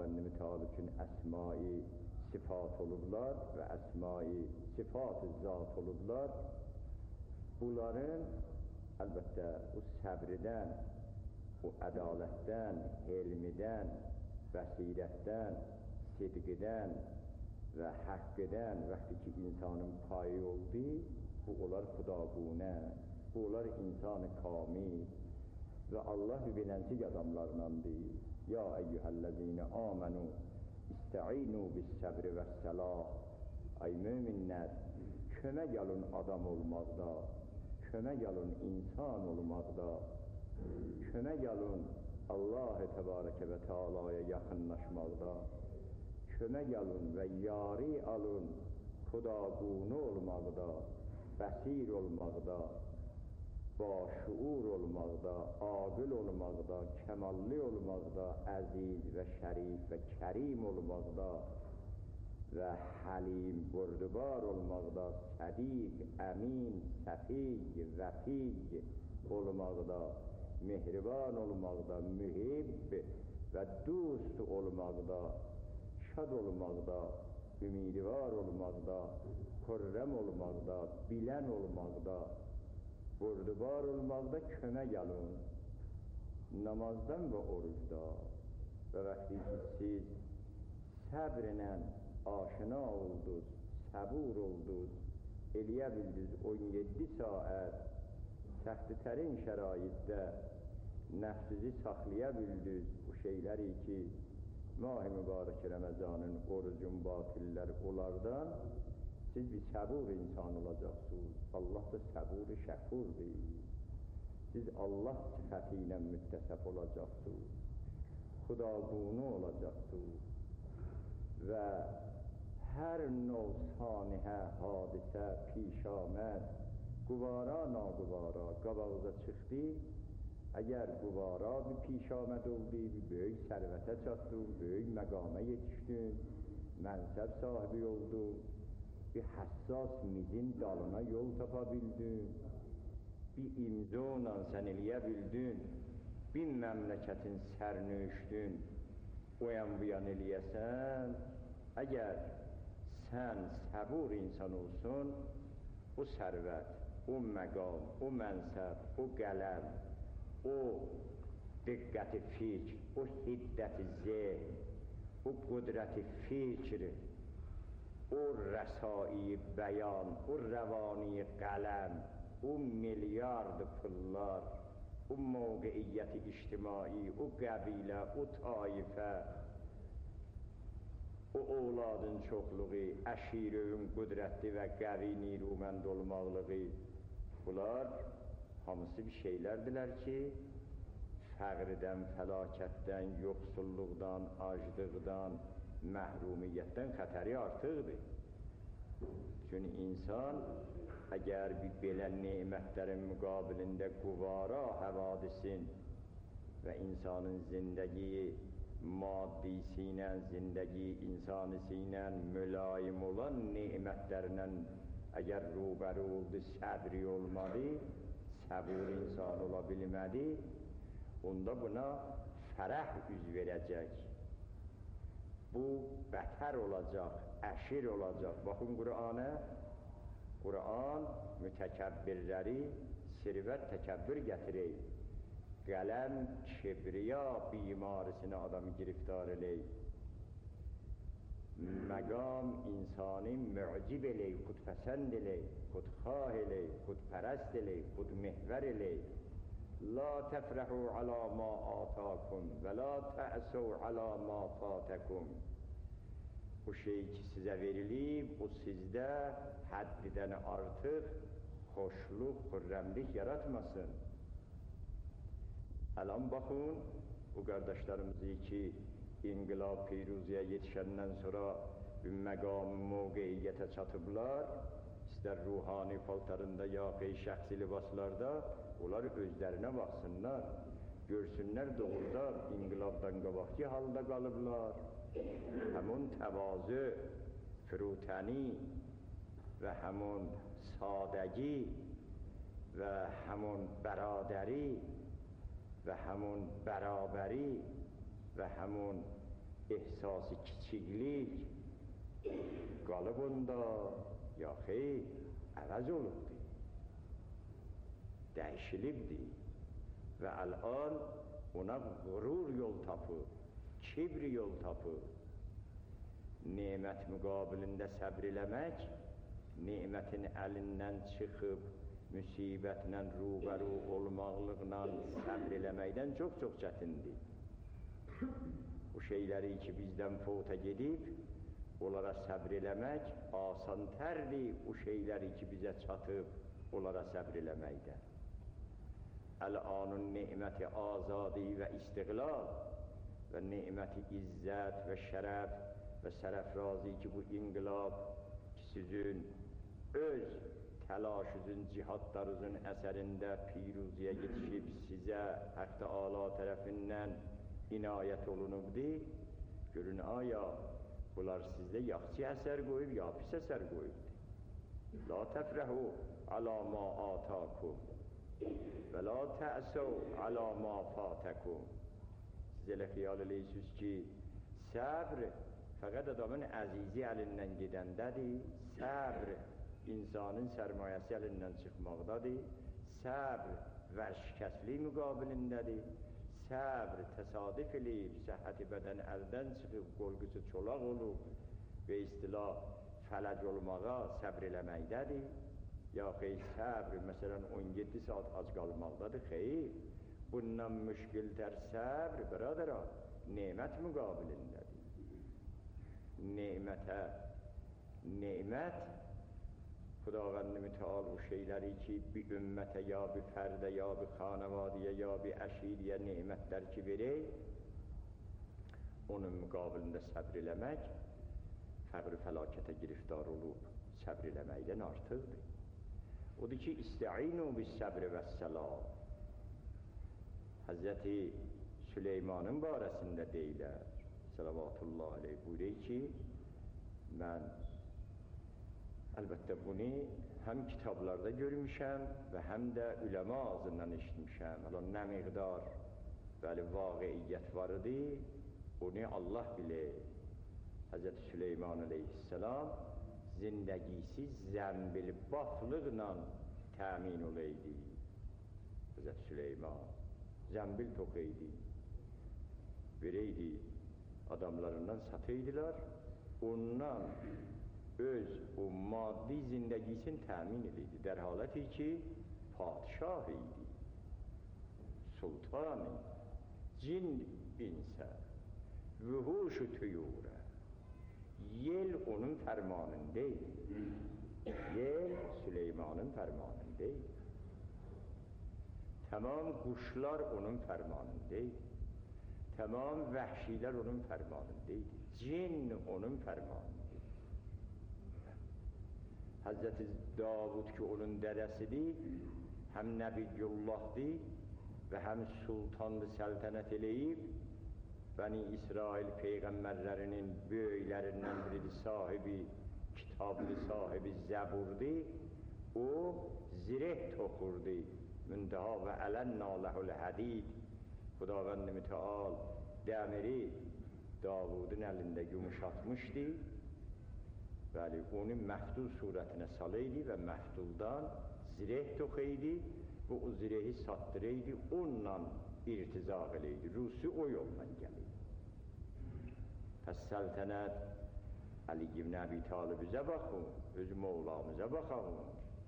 Xudavəndimiz Teala üçün əsma-i sifat olublar və əsma-i sifat-ı zat olublar. Bunların əlbəttə o səbridən, o ədalətdən, helmidən, bəsirətdən, sidqidən və haqqıdən vaxtı ki insanın payı oldu, bu olar xudagune, bu olar insan-ı kamil və Allah bilənçik adamlarındandır. Ya eyyühəllezine amenu istəinu bis-səbri və-səlah. Ay müminlər, kömək alın adam olmaqda, kömək alın insan olmaqda, kömək alın Allah-u Tebarəkə və Teala'ya yaxınlaşmaqda, kömək alın və yari alın xudagune olmaqda, bəsir olmaqda, başuur olmaqda, aqil olmaqda, kəmalli olmaqda, əziz və şərif və kərim olmaqda və həlim, burdubar olmaqda, sədiq, əmin, səfiq, vəfiq olmaqda, mehriban olmaqda, mühib və dost olmaqda, şad olmaqda, ümidvar olmaqda, xürrəm olmaqda, bilən olmaqda, burdubar olmaqda kömək alın, namazdan və orucda və vaxtı ki siz səbrlə aşina oldunuz, səbur oldunuz, eləyə bildiniz 17 saat səxti-tərin şəraitdə nəfsizi saxlaya bildiniz bu şeyləri ki, Mah-ı Mübarək Ramazanın orucun batillər onlardan siz bir səbur insan olacaqsınız. Allah da səbur-ı şəkurdur. Siz Allah sifəti ilə müttəsəf olacaqsınız. Xudagune olacaqsınız. Və hər növ sanihə, hadisə, pişaməd, quvara, naquvara, qabağıza çıxdı. Əgər quvara bir pişaməd oldu, bir böyük sərvətə çatdın, böyük məqama yetişdin, mənsəb sahibi oldun, bir həssas mizin dalına yol tapa bildin, bir imzonla sən eləyə bildin, bir məmləkətin sərnüşdün, o yan bu yan eləyəsən, əgər sən səbur insan olsun, o sərvət, o məqam, o mənsəb, o qələm, o diqqəti fikr, o hiddəti zehn, o qudrəti fikr, o rəsai bəyan, o rəvani qələm, o milyard pullar, o mövqeiyyəti ictimai, o qəbilə, o taifə, o ovladın çoxluğu, əşirövün qudrətli və qəvi nirumənd olmaqlığı, bunlar hamısı bir şeylərdilər ki, fəqrdən, fəlakətdən, yoxsulluqdan, aclıqdan, məhrumiyyətdən xətəri artıqdır. Çünki insan əgər bir belə nemətlərin müqabilində quvara həvadisin və insanın zindəgi maddisi ilə, zindəgi insanisi ilə mülayim olan nemətlərlə əgər rubəri oldu, səbri olmadı, səbur insan ola bilmədi, onda buna fərəh üz verəcək. Bu bətər olacaq, əşir olacaq. Baxın Qur'ana, Qur'an mütəkəbbirləri sirvət təkəbbür gətirir. Qələm kibriya bimarisini adamı giriftar eləyir. Məqam insani mücib eləyir, xudpəsənd eləyir, xudxah eləyir, xudpərəst eləyir, xudmehvər eləyir. La təfrəhu alə ma atakum və la təəsəv alə ma fatakum. Bu şey ki sizə verilib, o sizdə həddidən artıq xoşluq, xürrəmlik yaratmasın. Ələn baxın, bu qardaşlarımızı ki, inqilab piruziyyə yetişəndən sonra bir məqam mövqeiyyətə çatıblar, istər ruhani paltarında, yaxud şəxsi libaslarda, onlar özlərinə baxsınlar, görsünlər doğruda inqilabdan qabaqki halda qalıblar. Həmun təvazö, firutəni və həmun sadəgi və həmun bəradəri və həmun bərabəri və həmun ehsas-ı kiçiklik qalıb onda, ya xeyr, əvəz olubdur, dəyişilibdir və əl'an ona qürur yol tapıb, kibr yol tapıb. Nemət müqabilində səbr eləmək, nemətin əlindən çıxıb, müsibətlə rubəru olmaqlıqla səbr eləməkdən çox-çox çətindir. Bu şeyləri ki, bizdən fota gedib, onlara səbr eləmək asantərdir, o şeyləri ki, bizə çatıb, onlara səbr eləməkdən. Əl-anun neməti azadi və istiqlal və neməti izzət və şərəf və sərəfrazi ki, bu inqilab ki, sizin öz təlaşınızın, cihadlarınızın əsərində piruziyə yetişib sizə Haqq Təala tərəfindən inayət olunubdur. Görün, aya bunlar sizdə yaxşı əsər qoyub, ya pis əsər qoyubdur. La təfrəhu alə ma atakum və la təəsəv alə ma fatəkum. Siz elə xiyal eləyirsiniz ki, səbr fəqət adamın əzizi əlindən gedəndədir, səbr insanın sərmayəsi əlindən çıxmaqdadır, səbr vərşkəslik müqabilindədir, səbr təsadüf eləyib, səhhəti bədən əldən çıxıb, qolqusu çolaq olub və istilah fələc olmağa səbr eləməkdədir, ya xeyr, səbr, məsələn, 17 saat ac qalmaqdadır, xeyr, bundan müşkiltər səbr, biradara, nemət müqabilindədir. Nemətə, nemət, Xudavənd mütəal o şeyləri ki, bir ümmətə, ya bir fərdə, ya bir xanavadiyə, ya bir əşiriyə nemətlər ki verək, onun müqabilində səbr eləmək, fəqr-i fəlakətə giriftar olub, səbr eləməkdən artıqdır. Odur ki, İstəinu bis-səbr vəs-səlam. Həzrəti Süleymanın barəsində deyilər, salavatullah aleyh, buyuruyor ki, mən əlbəttə bunu həm kitablarda görmüşəm və həm də üləma ağzından eşitmişəm. Hələ nə miqdar bəli vaqiiyyət var idi, onu Allah bilir. Həzrəti Süleyman aleyhisselam zindəgisi zəmbil baflıqla təmin olaydı. Həzrəti Süleyman zəmbil toxuydu, vereydi, adamlarından satıydılar, ondan öz o maddi zindəgisini təmin edirdi. Dər haləti ki, padişah idi, sultan idi, cin insə, vühuş-u tüyurə, yel onun fərmanındaydı. Yel Süleymanın fərmanındaydı. Tamam quşlar onun fərmanındaydı. Tamam vəhşilər onun fərmanındaydı. Cin onun fərmanındaydı. Həzrəti Davud ki, onun dədəsidir, həm Nəbiyyullahdır və həm sultandır, səltənət eləyib, Bəni İsrail peyğəmbərlərinin böyüklərindən biridir, sahibi kitabdır, sahibi zəburdur, o zireh toxurdu, müntəha və ələnnə ləhul hədid, Xudavənd mütəal dəmiri Davudun əlində yumuşatmışdı, bəli, onu məhdul surətinə salıydı və məhduldan zireh toxuydu və o zirehi satdırıydı, onunla irtizaq eləydi, Rusi o yolla gəlirdi. Pəs səltənət Əli ibn Əbi Talibizə baxın, öz Mevlamıza baxın.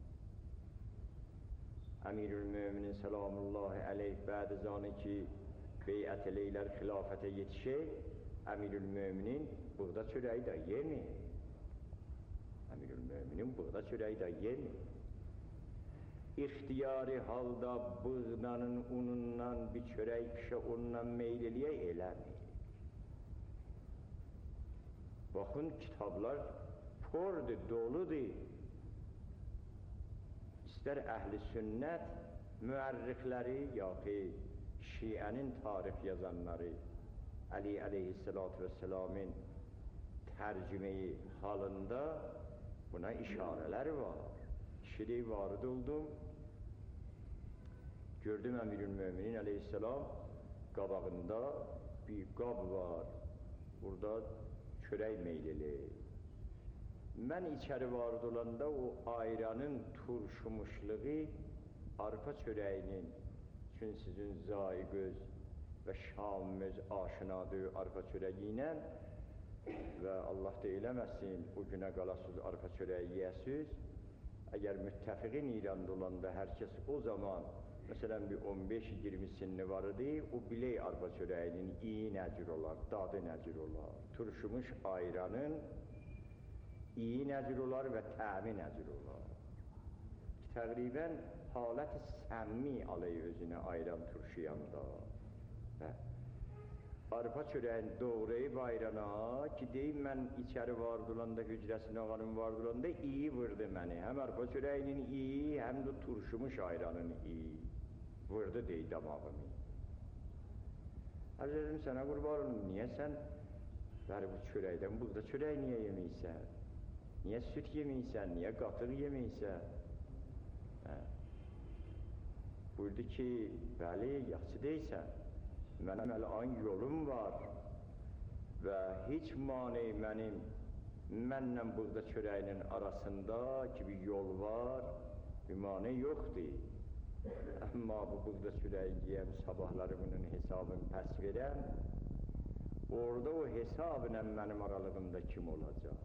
Əmirül-Möminin salamullahi əleyh bəd-i ki, beyət eləylər xilafətə yetişək, Əmirül-Möminin buğda çörəyi də yemir. Əmirül-Möminin buğda çörəyi də yemir. İxtiyari halda buğdanın unundan bir çörək pişə onunla meyl eləyək, eləmir. Baxın, kitablar pordur, doludur. İstər əhl-i sünnət müərrixləri, yaxud şiənin tarix yazanları, Əli əleyhissalatu vesselamın tərcümeyi halında buna işarələr var. Şiri varid oldum, gördüm Əmirül-Möminin əleyhissalam qabağında bir qab var, burada çörək meylili. Mən içəri vardı olanda o ayranın turşumuşluğu arpa çörəyinin, çünki sizin zaiqöz və şamimiz aşinadır arpa çörəyi ilə və Allah da eləməsin, o günə qalasız arpa çörəyi yiyəsiz. Əgər müttəfiqin İranda olanda hər kəs o zaman, məsələn, bir 15-20 sinni var idi, o bilək arpa çörəyinin iyi nəcür olar, dadı nəcür olar, turşumuş ayranın iyi nəcür olar və təmi nəcür olar. Təqribən halət-i səmmi alay özünə ayran turşuyanda. Arpa çörəyin doğrayıb ayrana ki, deyim mən içəri vardı olanda, hücrəsinin ağanın vardı olanda iyi vurdu məni. Həm arpa çörəyinin iyi, həm də turşumuş ayranın iyi. Vurdu dey damağımı. Əzizim, sənə qurban olum, niyə sən bu çörəkdən, buğda çörək niyə yeməysən? Niyə süt yeməysən, niyə qatıq yeməysən? Buyurdu ki, bəli, yaxşı deysən. Mənim əl-an yolum var və heç mane mənlə buğda çörəyinin arasında ki, bir yol var, bir mane yoxdur. Amma bu buğda çörəyi yiyəm, sabahları bunun hesabını pəs verəm, orada o hesabla mənim aralığımda kim olacaq?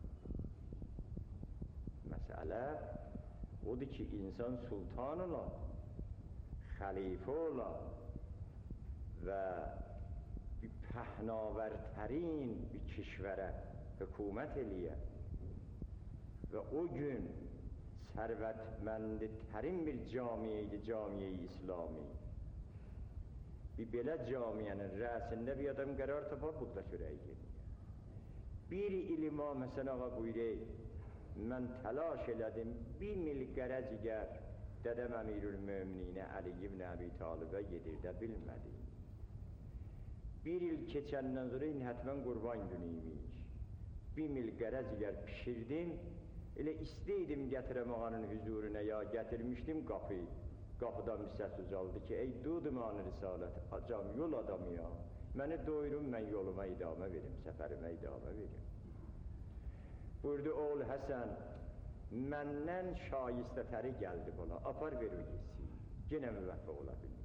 Məsələ odur ki, insan sultan olar, xəlifə olar və bir pəhnavərtərin bir kişvərə hökumət eləyə və o gün sərvətmənditərin bir camiyyədir, camiyyəyi İslami. Bir belə camiyyənin rəsində bir adam qərar tapar, buğda çörəyi yeniyə. Bir ilima Həsən ağa buyurur, mən təlaş elədim, 1 mil qərəcigər dədəm Əmirül-Mömininə Əli ibn Əbi Talibə yedirdə bilmədim. 1 il keçəndən sonra hətmən qurban günü imiş. 1 mil qərəcigər pişirdim, elə istəydim gətirəm ağanın hüzuruna, ya gətirmişdim qapıdan bir səs ucaldı ki, ey Duduman Risalət, acam, yol adamı ya, məni doyurun, mən yoluma idamə verim, səfərimə idamə verim. Buyurdu, oğul Həsən, məndən şayistətəri gəldi bana, apar ver o yesin, yenə müvəffə ola bilmədi.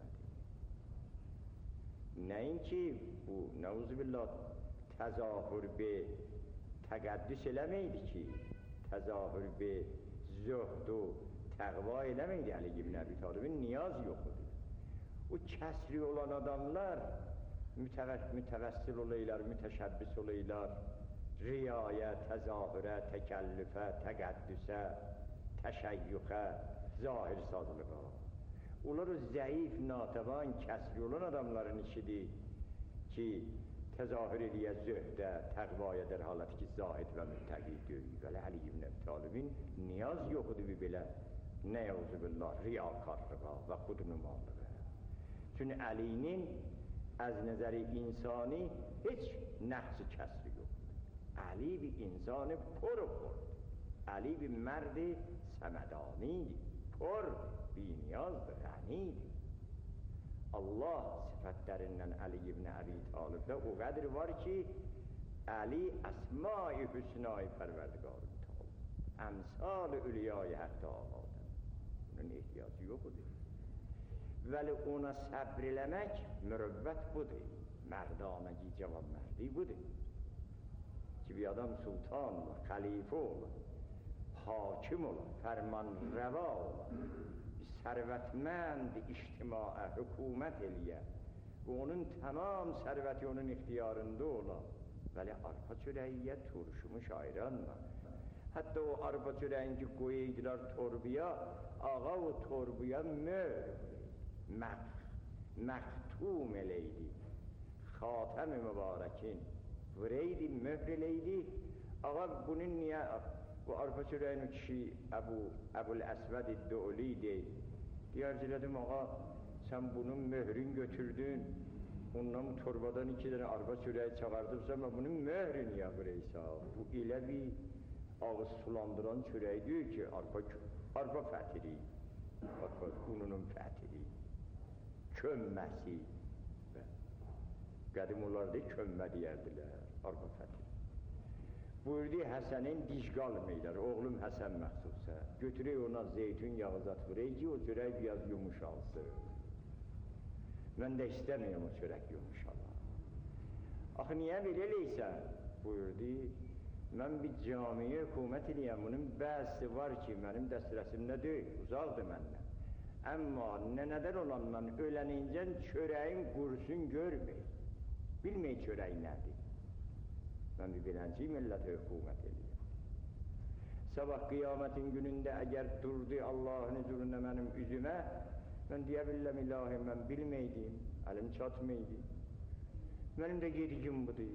Nəinki bu, nəuzubillah, təzahür be təqəddüs eləməydi ki, təzahür be zöhd o təqva eləməydi Əli ibn Əbi Talibin, niyaz yox idi. O kəsri olan adamlar mütəvəssil olaylar, mütəşəbbis olaylar, riyaya, təzahürə, təkəllüfə, təqəddüsə, təşəyyüxə, zahir sazlığa. Onlar o zəif, natəvan, kəsri olan adamların işidir ki, təzahür eləyə zöhdə, təqvaya der haləti ki, zahid və müttəqi deyil. Vələ Əli ibn Əbi Talibin niyaz yoxudur bir belə, nəyəuzubillah, riyakarlığa və xudnumallığa. Çünki Əlinin əz nəzəri insani heç nəqsi kəsri yoxdur. Əli bir insanı por-por. Əli bir mərdi səmədanidir, por, biniyazdır, rənidir. Allah sifətlərindən Əli ibn Əbi Talibdə o qədr var ki, Əli əsma-i hüsna-i pərverdigar-ı mütəal, əmsal-ı ülya-i hətta ağadır. Bunun ehtiyacı yoxudur. Vəli ona səbr eləmək mürəvvət budur, mərdanəgi cavab mərdi budur. Ki bir adam sultan olar, xəlifə olar, hakim olar, fərman rəva olar, sərvətmənd ictimaya hökumət eləyə və onun tamam sərvəti onun ixtiyarında olar. Vəli arpa çörəyiyə turşumuş ayranla. Hətta o arpa çörəyin ki qoyaydılar torbuya, ağa o torbuya məxtum eləydi. Xatəm-i mübarəkin vureydi, möhr eləydi. Ağa bunun niyə, bu arpa çörəyin kişi Əbul-Əsvəd İddioli deyil. Deyərcilədim, ağa, sən bunun möhrün götürdün, ondan torbadan 2 dənə arpa çörəyi çağırdıbsan, bunun möhrü niyə vureysən? Bu elə bir ağız sulandıran çörək deyil ki, arpa fətiri, ununun fətiri, kömməsi. Qədim onlar deyil, kömmə deyərdilər. arpa fəthi. Buyurdu, Həsənin diş qalmayırlar, oğlum Həsən məxsussə. Götürək ona zeytun yağı zat vurək ki, o çörək biraz yumuşalsın. Mən də istəməyəm o çörək yumuşalar. Axı, niyə belə eləysən? Buyurdu, mən bir camiyə hökumət eləyəm, bunun bəzi var ki, mənim dəstərəsimdə deyil, uzaqdır məndən. Əmma nənədən olan mən ölənincə çörəyin qursun görməyir. Bilməyir çörək nədir. Mən bir beləncə millətə hökumət eləyəm. Sabah qiyamətin günündə əgər durdu Allahın huzurunda mənim üzümə, mən deyə biləm, ilahi, mən bilməydim, əlim çatmaydı. Mənim də gedicim budur.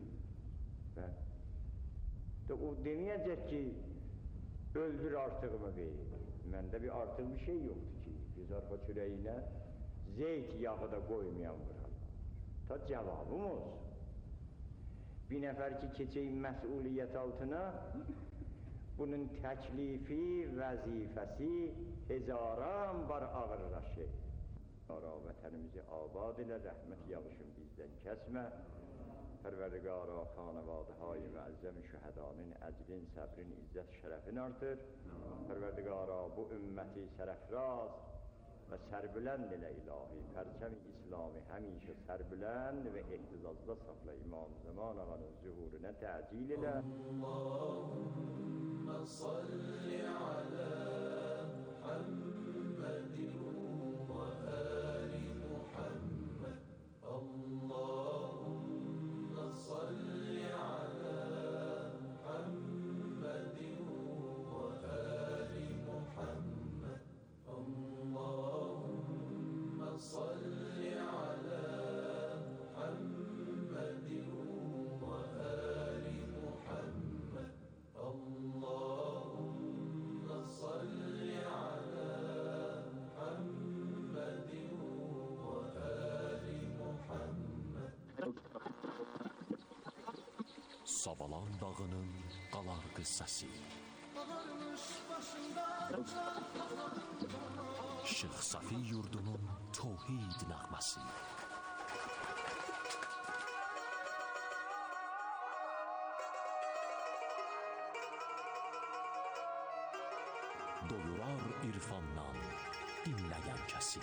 O deməyəcək ki, öldür artığımı verir. Məndə bir artıq bir şey yoxdur ki, biz arpa çörəyinə zeyt yağı da qoymayan vurarlar. Ta cavabım olsun. Bir nəfər ki, keçək məsuliyyət altına, bunun təklifi, vəzifəsi hezaran var ağırlaşır. Vətənimizi abad ilə, rəhmət yağışın bizdən kəsmə. Pərverdigara xanəvadə-hay müəzzəm şühədanın əcrin, səbrin, izzət, şərəfin artır. Pərverdigara bu ümməti sərəfraz və sərbülənd ilə ilahi, pərçəm-i İslami həmişə sərbülənd və ehtizazda saxla, İmam Zaman ağanın zühuruna təcil ilə. Allahümme salli alə Muhammedin və əli Muhammed. Allahümme salli alə Muhammedin və əli Muhammed. Allahümme salli alə Muhammedin və əli Muhammed. Allahümme salli alə Muhammedin və əli Muhammed. Savalan dağının qalarqı səsi, Şeyx Safi yurdunun tövhid nəğməsi, doyurar irfandan dinləyən kəsi.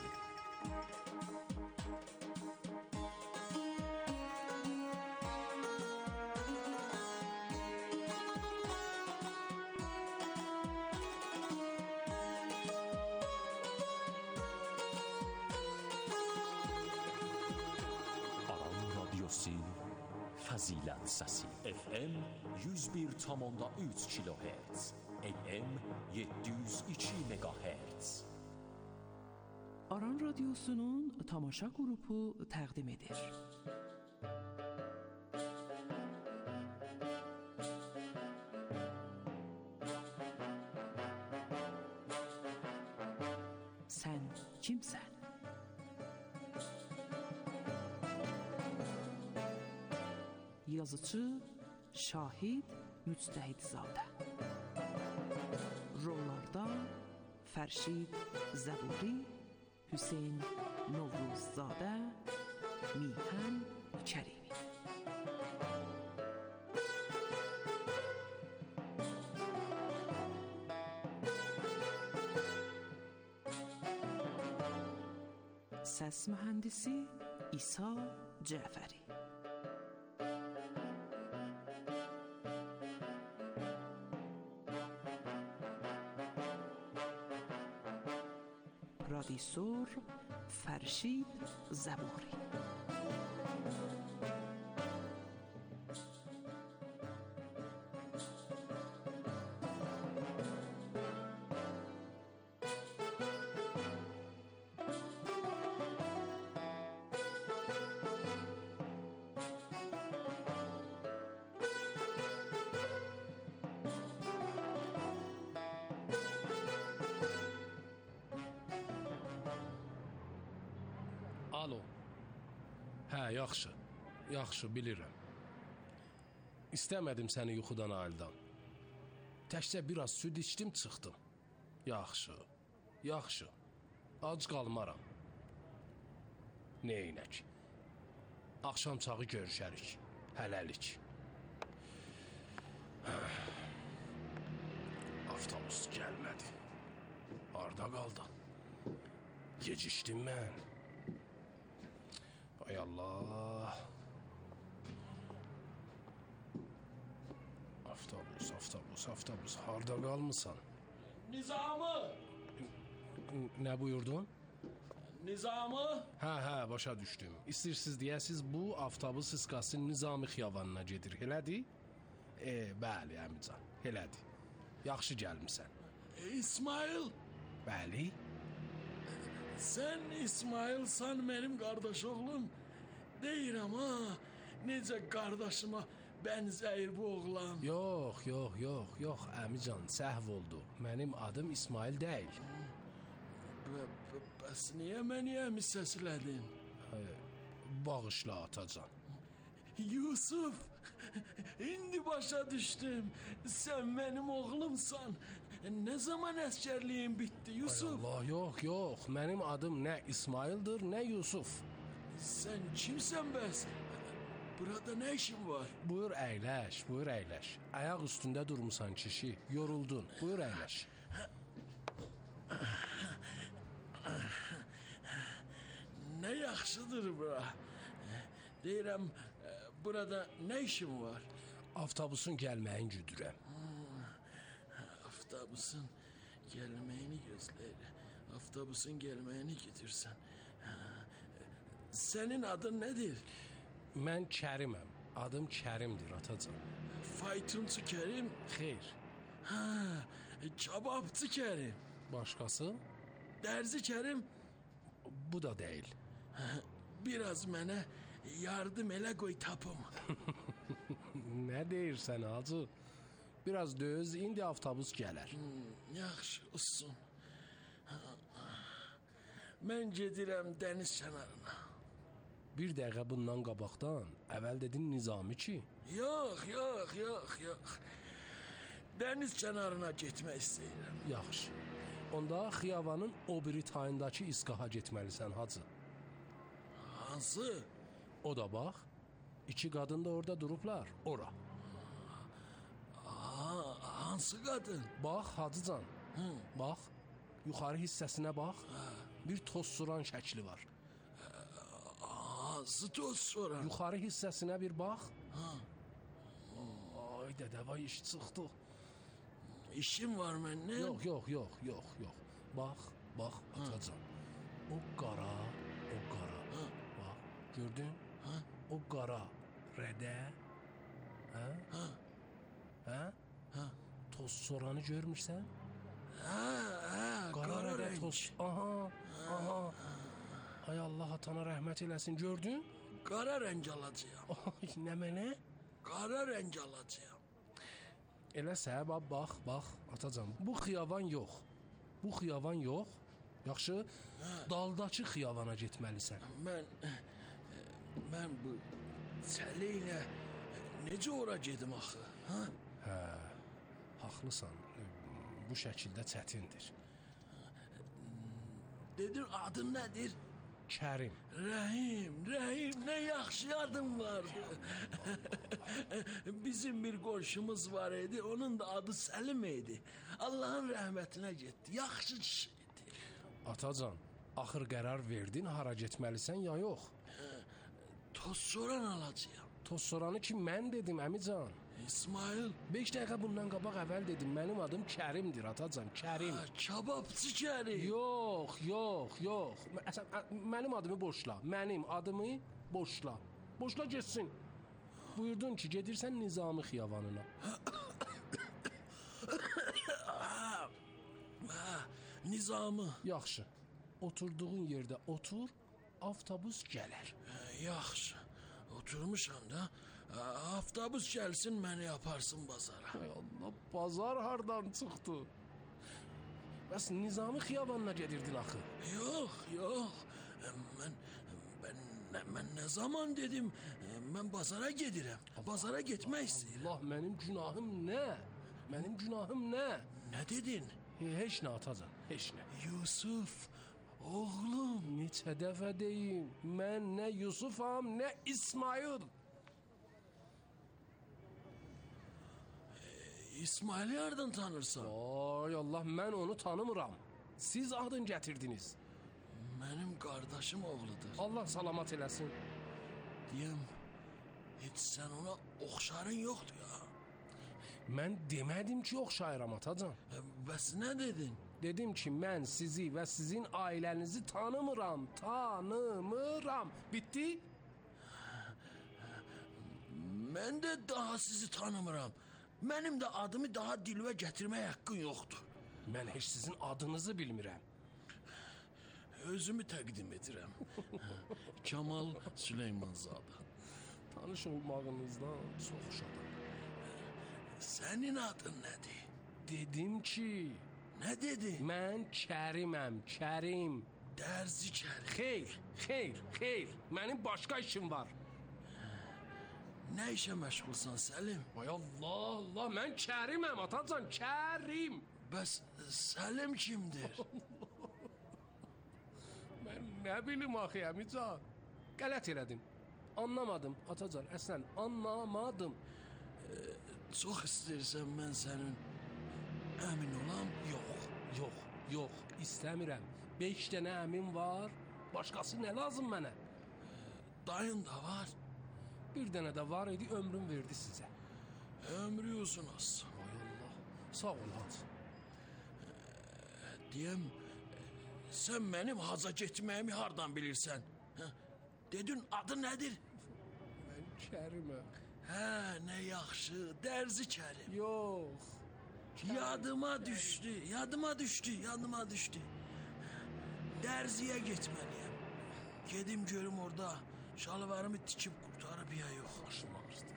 Fəzilət səsi FM 101,3 kHz, AM 702 MHz. Aran Radyosu'nun Tamaşa Grubu təqdim edir. Sən kimsən? Yazıcı Şahid Müctəhidzadə. Rollarda Fərşid Zəburi, Hüseyn Novruzzadə, Mihan Kərimi. Səs mühəndisi İsa Cəfəri. پرودیسور فرشید زبوری. Alo. Hə, yaxşı, bilirəm. İstəmədim səni yuxudan ayıldan. Təkcə biraz süd içdim, çıxdım. Yaxşı. Ac qalmaram. Neynək? Axşam çağı görüşərik. Hələlik. Avtobus gəlmədi. Harda qaldı? Gecişdim mən. Ay Allah. Avtobus, harda qalmısan? Nizamı! Nə buyurdun? Nizamı! Hə, başa düşdüm. İstəyirsiniz deyəsiz bu avtobus iskası Nizami xiyabanına gedir, elədir? Bəli, əmican, elədir. Yaxşı gəlmisən. İsmail! Bəli. Sən İsmailsan mənim qardaş oğlum. Deyirəm ha, necə qardaşıma bənzəyir bu oğlan. Yox, əmican, səhv oldu. Mənim adım İsmail deyil. Bəs niyə məni əmi səslədin? Bağışla atacan. Yusuf, indi başa düşdüm. Sən mənim oğlumsan. Nə zaman əskərliyin bitdi, Yusuf? Allah, yox. Mənim adım nə İsmaildir, nə Yusuf. Sən kimsən bəs? Burada nə işin var? Buyur əyləş. Ayaq üstündə durmusan kişi, yoruldun. Buyur əyləş. Nə yaxşıdır bura. Deyirəm, burada nə işin var? Avtobusun gəlməyin güdürəm. Avtobusun gəlməyini gözləyir. Avtobusun gəlməyini gedirsən. Sənin adın nədir? Mən Kəriməm. Adım Kərimdir, atacan. Faytonçu Kərim? Xeyr. Kababçı Kərim? Başqası? Dərzi Kərim? Bu da deyil. Biraz mənə yardım elə qoy tapım. Nə deyirsən hacı? Biraz döz, indi avtobus gələr. Yaxşı, olsun. Mən gedirəm dəniz kənarına. Bir dəqiqə bundan qabaqdan əvvəl dedin Nizami ki. Yox. Dəniz kənarına getmək istəyirəm. Yaxşı. Onda xiyavanın o biri tayındakı iskaha getməlisən hacı. Hansı? O da bax. 2 qadın da orada durublar. Ora. Hansı qadın? Bax hacıcan. Bax. Yuxarı hissəsinə bax. Bir toz suran şəkli var. Hansı toz soran? Yuxarı hissəsinə bir bax. Ay dədəvay iş çıxdı. İşim var məndən? Yox. Bax atacan. O qara. Bax, gördün? O qara rədə. Hə? Toz soranı görmürsən? Qara rəng. Toz. Aha. Ay Allah atana rəhmət eləsin, gördün? Qara rəng alacağam. Ay, nə mənə? Qara rəng alacağam. Elə səbəb, bax, atacan. Bu xiyavan yox. Yaxşı, daldakı xiyavana getməlisən. Mən bu çəli ilə necə ora gedim axı? Haqlısan. Bu şəkildə çətindir. Dedin adın nədir? Kərim. Rəhim, nə yaxşı adın vardı. Bizim bir qonşumuz var idi, onun da adı Səlim idi. Allahın rəhmətinə getdi, yaxşı kişi idi. Atacan, axır qərar verdin, hara getməlisən ya yox? Toz soran alacağam. Toz soranı ki mən dedim, əmican. İsmail. 5 dəqiqə bundan qabaq əvvəl dedim, mənim adım Kərimdir, atacan, Kərim. Kababçı Kərim. Yox. Mənim adımı boşla, Boşla getsin. Buyurdun ki, gedirsən Nizami xiyavanına. Nizami. Yaxşı, oturduğun yerdə otur, avtobus gələr. Yaxşı, oturmuşam da. Avtobus gəlsin, məni yaparsın bazara. Ay Allah, bazar hardan çıxdı? Bəs Nizami xiyabanına gedirdin axı. Yox. Mən nə zaman dedim, mən bazara gedirəm. Bazara getmək istəyirəm. Allah, mənim günahım nə? Nə dedin? Heç nə atacan, heç nə. Yusuf, oğlum. Neçə dəfə deyim, mən nə Yusufam, nə İsmail. İsmail'i hardan tanırsan? Ay Allah, mən onu tanımıram. Siz adın gətirdiniz. Mənim qardaşım oğludur. Allah salamat eləsin. Deyəm, heç sən ona oxşarın yoxdur ya. Mən demədim ki, oxşayıram atacan. Bəs nə dedin? Dedim ki, mən sizi və sizin ailənizi tanımıram. Tanımıram. Bitti? Mən də daha sizi tanımıram. Mənim də adımı daha dilvə gətirmək haqqın yoxdur. Mən heç sizin adınızı bilmirəm. Özümü təqdim edirəm. Kamal Süleymanzadə. Tanış olmağınızdan çox şadam. Sənin adın nədir? Dedim ki, Nə dedi? mən Kəriməm, Kərim. Dərzi Kərim. Xeyr. Mənim başqa işim var. Nə işə məşğulsan Səlim? Ay Allah, mən Kəriməm atacan, Kərim. Bəs Səlim kimdir? Mən nə bilim axı əmican. Qələt elədim. Anlamadım atacan, əslən anlamadım. Çox istəyirsən mən sənin əmin olam? Yox, istəmirəm. 5 dənə əmim var. Başqası nə lazım mənə? Dayın da var. Bir dənə də var idi, ömrüm verdi sizə. Ömrü uzun olsun. Ay Allah, sağ ol Hacı. Deyəm, sən mənim haca getməyimi hardan bilirsən? Hə? Dedin adı nədir? Mən Kəriməm. Hə, nə yaxşı, Dərzi Kərim. Yox. Yadıma düşdü. Dərziyə getməliyəm. Gedim görüm orada şalvarımı tikib qurtarıb ya yox. Başım ağrıdı.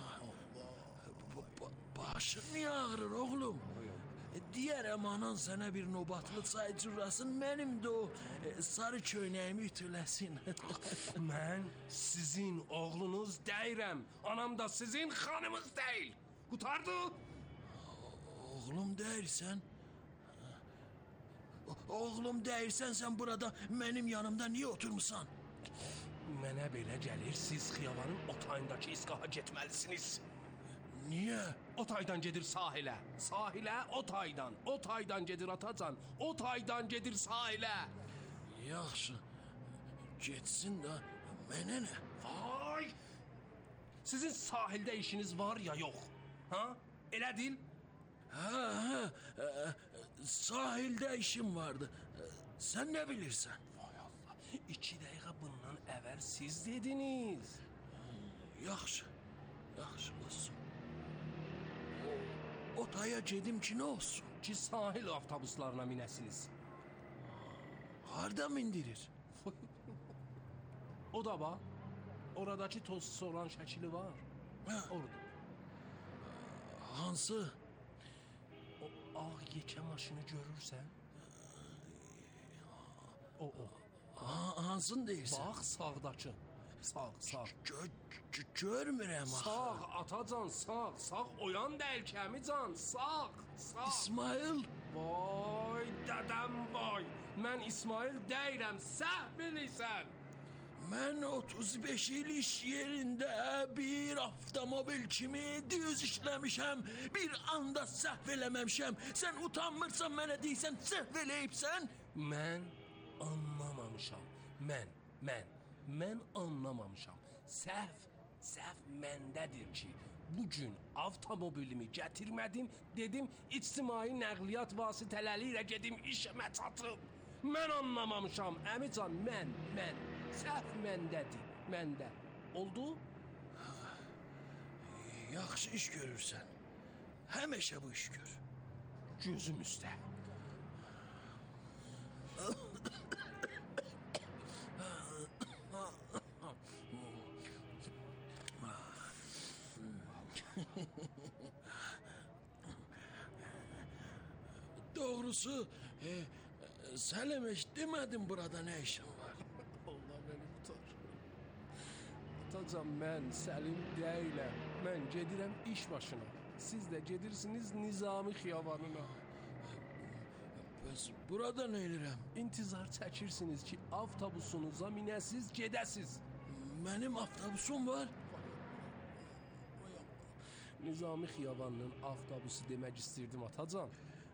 Başın niyə ağrır oğlum? Deyərəm anan sənə bir nobatlı çay cürrasın, mənim də o sarı köynəyimi ütüləsin. Mən sizin oğlunuz deyirəm. Anam da sizin xanımız deyil. Qutardı? Oğlum deyirsən sən burada mənim yanımda niyə oturmusan? Mənə belə gəlir, siz xiyabanın o tayındakı iskaha getməlisiniz. Niyə? O taydan gedir sahilə. Sahilə o taydan. O taydan gedir atacan. O taydan gedir sahilə. Yaxşı, getsin də mənə nə? Vay! Sizin sahildə işiniz var ya yox? Ha? Elə deyil? Hə, sahildə işim vardı. Sən nə bilirsən? Vay Allah, 2 dəqiqə bundan əvvəl siz dediniz. Yaxşı olsun. O taya gedim ki nə olsun? Ki sahil avtobuslarına minəsiniz. Harda mindirir? O da var. Oradakı tozsuz olan şəkili var. Hə. Orada. Hansı? O ağ yekə maşını görürsən? O. Hansını deyirsən? Bax sağdakı. Sağ. Görmürəm axı. Sağ atacan, sağ. Oyan deyil ki əmican, sağ. İsmail? Vay dədəm vay. Mən İsmail deyirəm, səhv bilirsən. Mən 35 il iş yerində bir avtomobil kimi düz işləmişəm. Bir anda səhv eləməmişəm. Sən utanmırsan mənə deyirsən, səhv eləyibsən. Mən anlamamışam. Mən anlamamışam. Səhv məndədir ki, bugün avtomobilimi gətirmədim, dedim ictimai nəqliyyat vasitələri ilə gedim işimə çatım. Mən anlamamışam, əmican, mən. Səhv məndədir, məndə. Oldu? Yaxşı iş görürsən. Həmişə bu iş gör. Gözüm üstə. Doğrusu Səlim heç demədin burada nə işin var? Allah beni tutar. Atacan, mən Səlim deyiləm. Mən gedirəm iş başına. Siz də gedirsiniz Nizami xiyabanına. Bəs burada nə edirəm? İntizar çəkirsiniz ki, avtobusunuza minəsiz, gedəsiz. Mənim avtobusum var. Nizami Xiyavanının avtobusu demək istirdim atacan.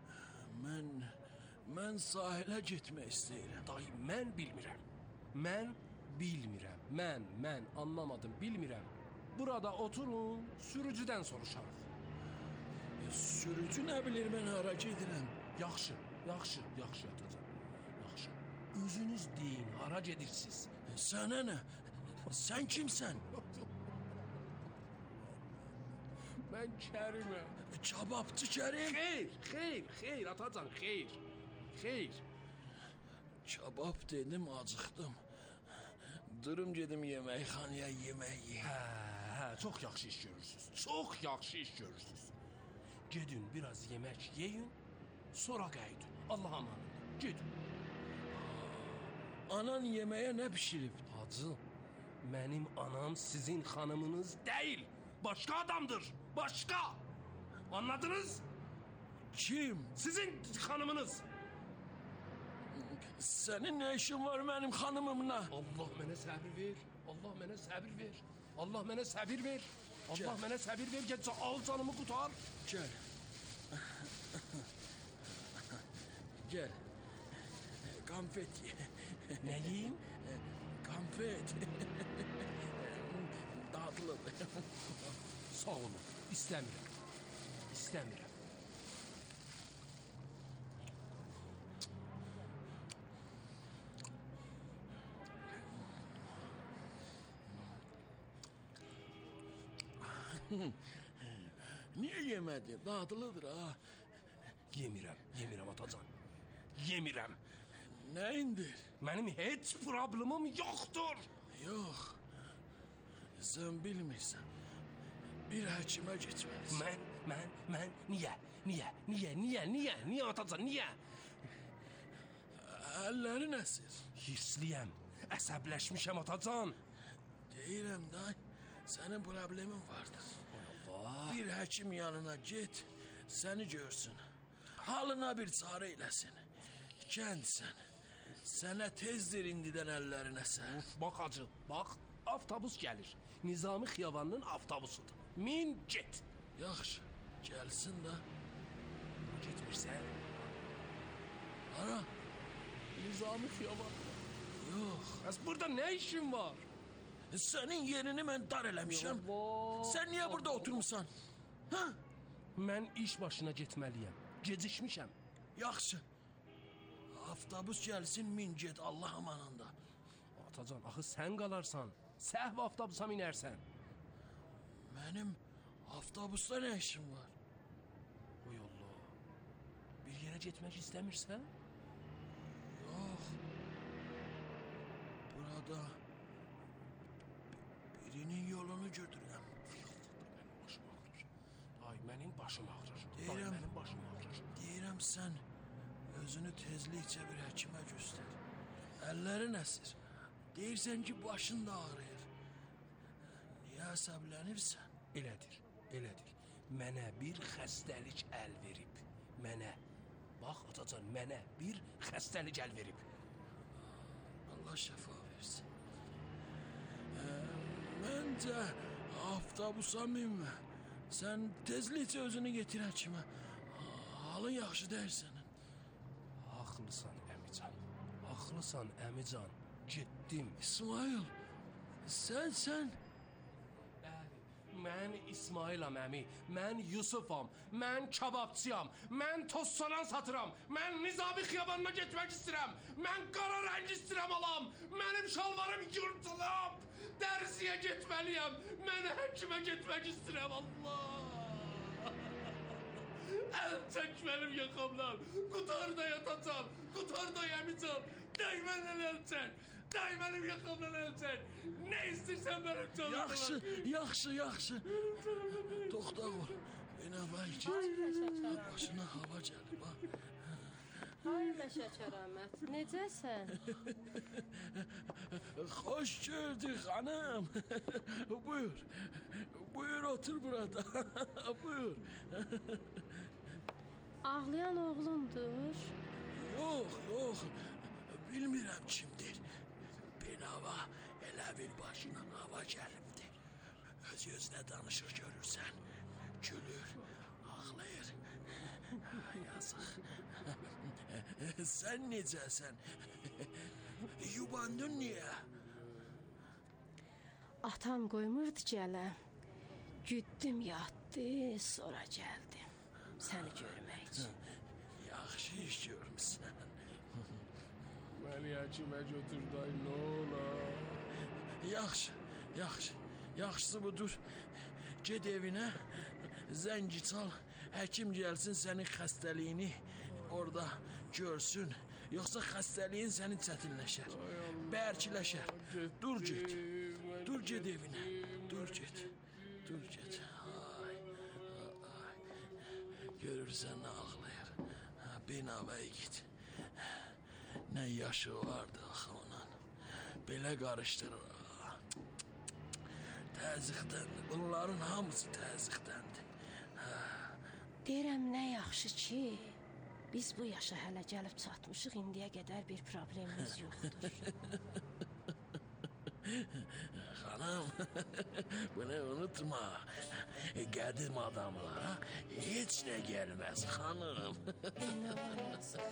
Mən sahilə getmək istəyirəm. Dayı, mən bilmirəm. Mən anlamadım, bilmirəm. Burada oturun, sürücüdən soruşarıq. Sürücü nə bilir mən hara gedirəm? Yaxşı atacan. Yaxşı. Özünüz deyin, hara gedirsiniz? Sənə nə? Sən kimsən? Mən Kəriməm. Kababçı Kərim. Xeyr atacan, xeyr. Kabab dedim, acıqdım. Durum gedim yeməkxanaya yemək yeyim. Hə, çox yaxşı iş görürsünüz. Gedin, biraz yemək yeyin, sonra qayıdın. Allah amanında, gedin. Anan yeməyə nə pişirib? Hacı, mənim anam sizin xanımınız deyil. Başqa adamdır, başqa. Anladınız? Kim? Sizin xanımınız. Sənin nə işin var mənim xanımımla? Allah mənə səbir ver. Allah mənə səbir ver. Get al canımı qutar. Gəl. Konfet ye. Nəyim? Konfet. Dadlıdır. Sağ olun. İstəmirəm. Niyə yemədin? Dadlıdır ha. Yemirəm atacan. Yemirəm. Nəyindir? Mənim heç problemim yoxdur. Yox. Sən bilmirsən. Bir həkimə getməlisən. Mən niyə atacan, niyə? Əllərin əsir. Hirsliyəm, əsəbləşmişəm atacan. Deyirəm da, sənin problemin vardır. Bir həkim yanına get, səni görsün. Halına bir çarə eləsin. Gəncsən. Sənə tezdir indidən əllərin əsər. Bax hacı, bax, avtobus gəlir. Nizami Xiyavanının avtobusudur. Min get. Yaxşı, gəlsin də. Getmirsən? Hara? Nizami Xiyavan. Yox. Bəs burada nə işin var? Sənin yerini mən dar eləmişəm. Sən niyə burada oturmuşsan? Hə? Mən iş başına getməliyəm. Gecikmişəm. Yaxşı. Avtobus gəlsin, min get Allah amanında. Atacan, axı sən qalarsan. Səhv avtobusa minərsən. Mənim avtobusda nə işim var? Oy Allah. Bir yerə getmək istəmirsən? Yox. Burada birinin yolunu götürürəm. Mənim başım ağrır. Deyirəm sən özünü tezlikcə bir həkimə göstər. Əllərin əsir. Deyirsən ki, başın da ağrıyır. Niyə əsəblənirsən? Elədir. Mənə bir xəstəlik əl verib. Bax atacan, mənə bir xəstəlik əl verib. Allah şəfa versin. Məncə avtobusa minmə. Sən tezlikcə özünü getir həkimə. Halın yaxşı deyil sənin. Haqlısan əmican. Getdim. İsmail, sən... Mən İsmailam əmi, mən Yusufam, mən kababçıyam, mən tozsoran satıram, mən Nizami Xiyabanına getmək istəyirəm, mən qara rəng istəyirəm alam, mənim şalvarım yırtılıb, dərsiyə getməliyəm, mən həkimə getmək istəyirəm, Allah! Əl çək mənim yaxamdan, qutar da yatacam, qutar da yemeyeceğim, dəy məndən əl çək! Day mənim yaxamdan əl çək. Nə istəyirsən mənim canımdan. Yaxşı. Toxta ol. Yenə vay ki. Başına hava gəlib ha. Ay Məşə Kəramət, necəsən? Xoş gördük xanım. Buyur otur burada. Buyur. Ağlayan oğlumdur. Yox. Bilmirəm kimdir. Binava elə bir başına hava gəlibdir. Öz-özünə danışır görürsən. Sən necəsən? Yubandın niyə? Atam qoymurdu gələm. Güddüm yatdı, sonra gəldim. Səni görmək üçün. Yaxşı iş görmüsən. Məni həkimə götür day, nə olar? Yaxşısı budur. Ged evinə, zəngi çal, həkim gəlsin sənin xəstəliyini orada görsün. Yoxsa xəstəliyin səni çətinləşər, bərkiləşər. Dur get evinə, dur get. Ay. Görürsən nə ağlayır. Binavaya git. Nə yaşı vardı axı onun. Belə qarışdırır. Təzyiqdəndir. Bunların hamısı təzyiqdəndir. Deyirəm, nə yaxşı ki, biz bu yaşa hələ gəlib çatmışıq, indiyə qədər bir problemimiz yoxdur. Xanım, bunu unutma. Qədim adamlara heç nə gəlməz, xanım. Nə var yazıq?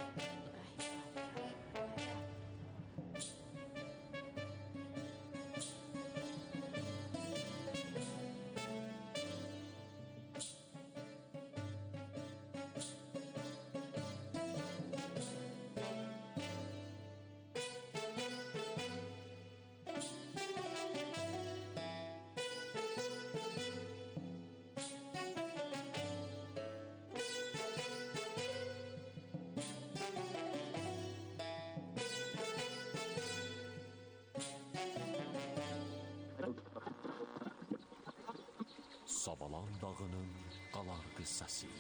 Sabalan dağının qalar qıssası.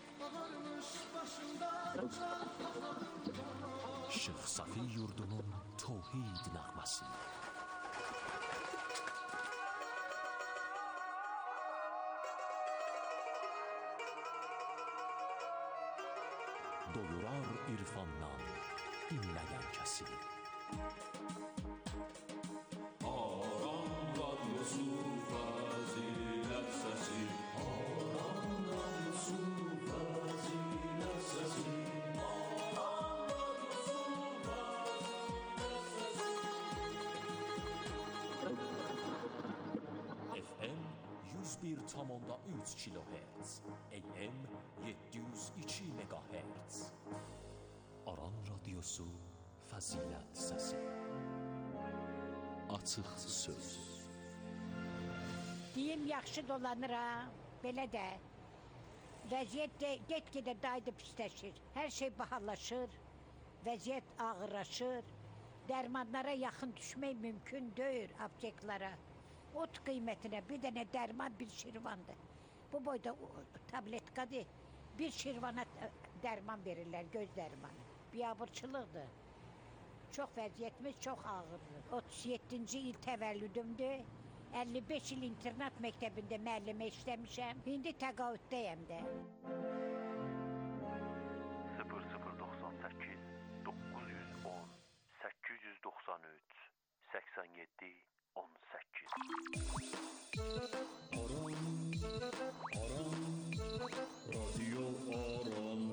Şeyx Safi yurdunun tövhid nəğməsi. Doyurar irfandan dinləyən kəsi. FM 101,3 kHz, AM 702 MHz. Aran radiosu Fəzilət səsi. Açıq söz. Deyim, yaxşı dolanır ha, belə də. Vəziyyət də get-gedə daydı pisləşir. Hər şey bahalaşır, vəziyyət ağırlaşır. Dərmanlara yaxın düşmək mümkün deyil apteklara. Ot qiymətinə bir dənə dərman bir şirvandır. Bu boyda tabletkadır. Bir şirvana dərman verirlər, göz dərmanı. Biabırçılıqdır. Çox vəziyyətimiz çox ağırdır. 37-ci il təvəllüdümdür. 55 il internat məktəbində müəllimə işləmişəm. İndi təqaüddəyəm də. 0098 910 893 87 18. Aram, radyo aram.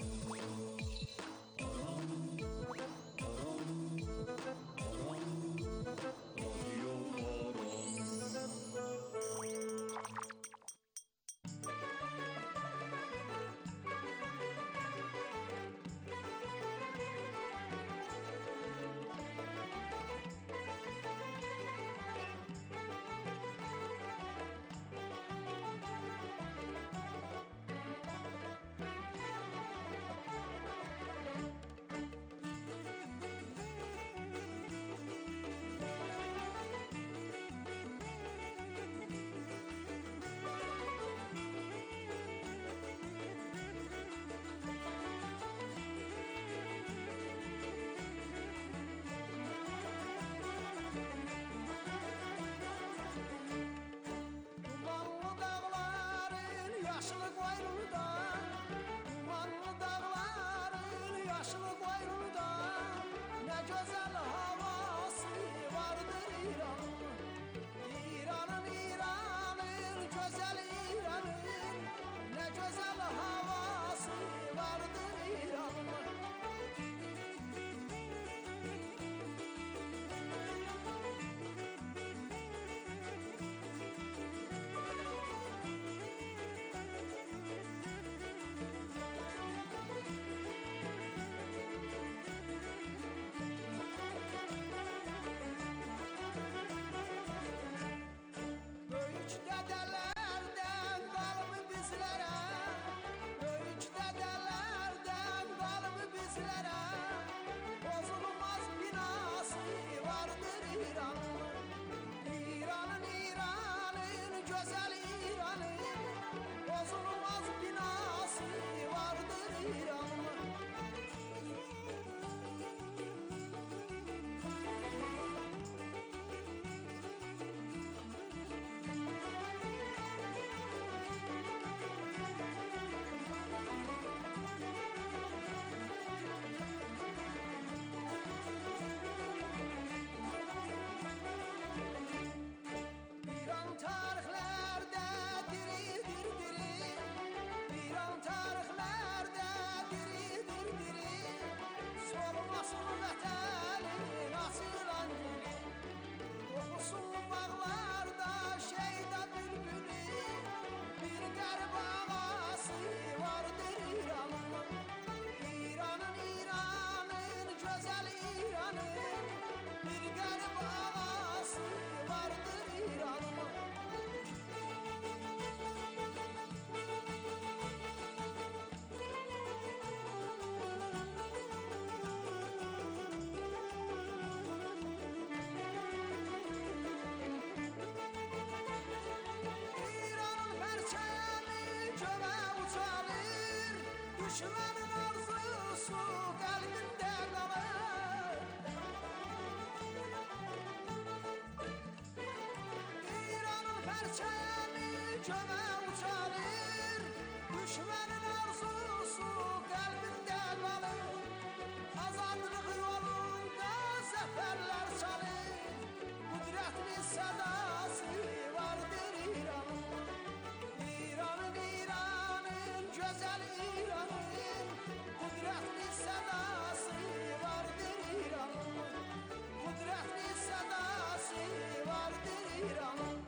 köme uçarır, düşmenin arzusu kalbinde kalır. Azadlık yolunda zaferler çalır, kudretli sadası vardır İran'ın. İran'ın, İran'ın, güzel İran'ın, kudretli sadası vardır İran'ın. Kudretli sadası vardır İran'ın.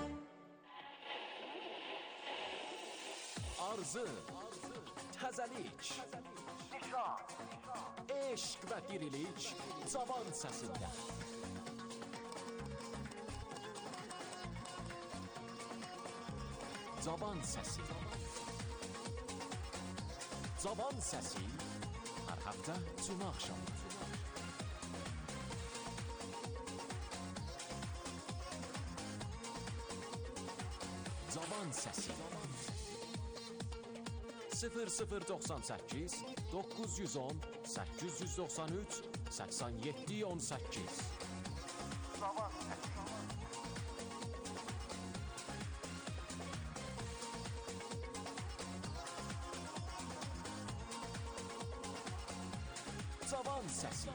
Arzu, təzəlik, eşq və dirilik cavan səsində. Cavan səsi. Cavan səsi hər həftə cümə axşamı. Cavan səsi. 0098 910 893 87 18. Cavan səsi. Cavan səsi.